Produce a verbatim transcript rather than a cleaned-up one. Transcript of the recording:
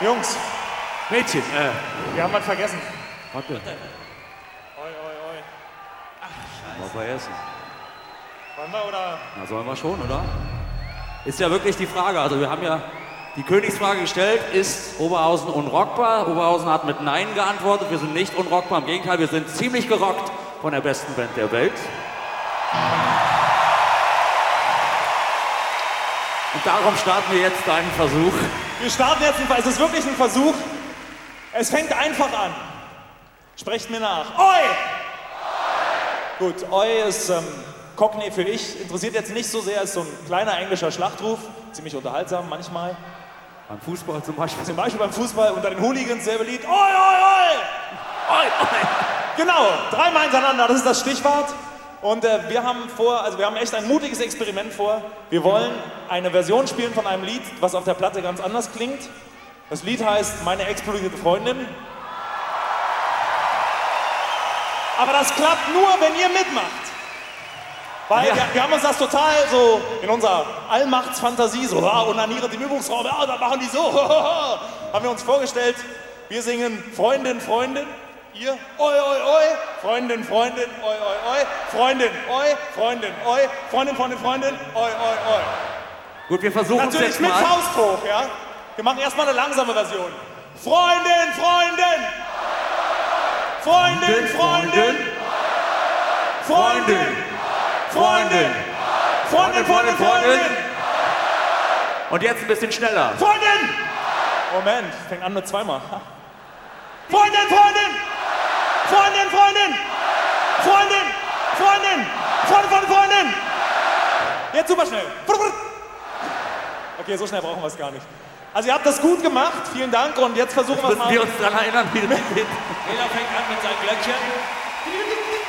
Jungs, Mädchen, äh, wir haben was vergessen. warte. Oi, oi, oi. Mal vergessen. Wollen wir oder? Na, sollen wir schon, oder? Ist ja wirklich die Frage. Also wir haben ja die Königsfrage gestellt, ist Oberhausen unrockbar? Oberhausen hat mit Nein geantwortet. Wir sind nicht unrockbar, im Gegenteil, wir sind ziemlich gerockt von der besten Band der Welt. Und darum starten wir jetzt einen Versuch. Wir starten jetzt, ein, es ist wirklich ein Versuch. Es fängt einfach an. Sprecht mir nach. Oi! Gut, Oi ist ähm, Cockney für ich. Interessiert jetzt nicht so sehr, ist so ein kleiner englischer Schlachtruf. Ziemlich unterhaltsam manchmal. Beim Fußball zum Beispiel. Zum Beispiel beim Fußball unter den Hooligans selbe Lied. Oi, oi, oi! Oi, oi. Genau, dreimal hintereinander, das ist das Stichwort. Und äh, wir haben vor, also wir haben echt ein mutiges Experiment vor. Wir wollen eine Version spielen von einem Lied, was auf der Platte ganz anders klingt. Das Lied heißt Meine explodierte Freundin. Aber das klappt nur, wenn ihr mitmacht. Weil Ja. wir, wir haben uns das total so in unserer Allmachtsfantasie, so ah, onanierend im Übungsraum, ja, da machen die so, haben wir uns vorgestellt, wir singen Freundin, Freundin, ihr, oi, oi, oi, Freundin, Freundin, oi, oi, oi, Freundin, oi, Freundin, oi, Freundin, Freundin, Freundin, oi, oi, oi. Gut, wir versuchen es Natürlich jetzt mit mal. Faust hoch, ja? Wir machen erstmal eine langsame Version. Freundin, Freundin! Freundin, Freundin! Freundin! Freundin! Freundin, Freundin, Freundin! Und jetzt ein bisschen schneller. Freundin! Moment, fängt an mit zweimal. Freundin, Freundin! Freundin, Freundin! Freundin! Freundin! Freundin, Freundin, Freundin! Jetzt super schnell. Okay, so schnell brauchen wir es gar nicht. Also ihr habt das gut gemacht, vielen Dank und jetzt versuchen wir es Müssen mal. wir uns daran erinnern, wie das geht. Jeder fängt an mit seinem Glöckchen.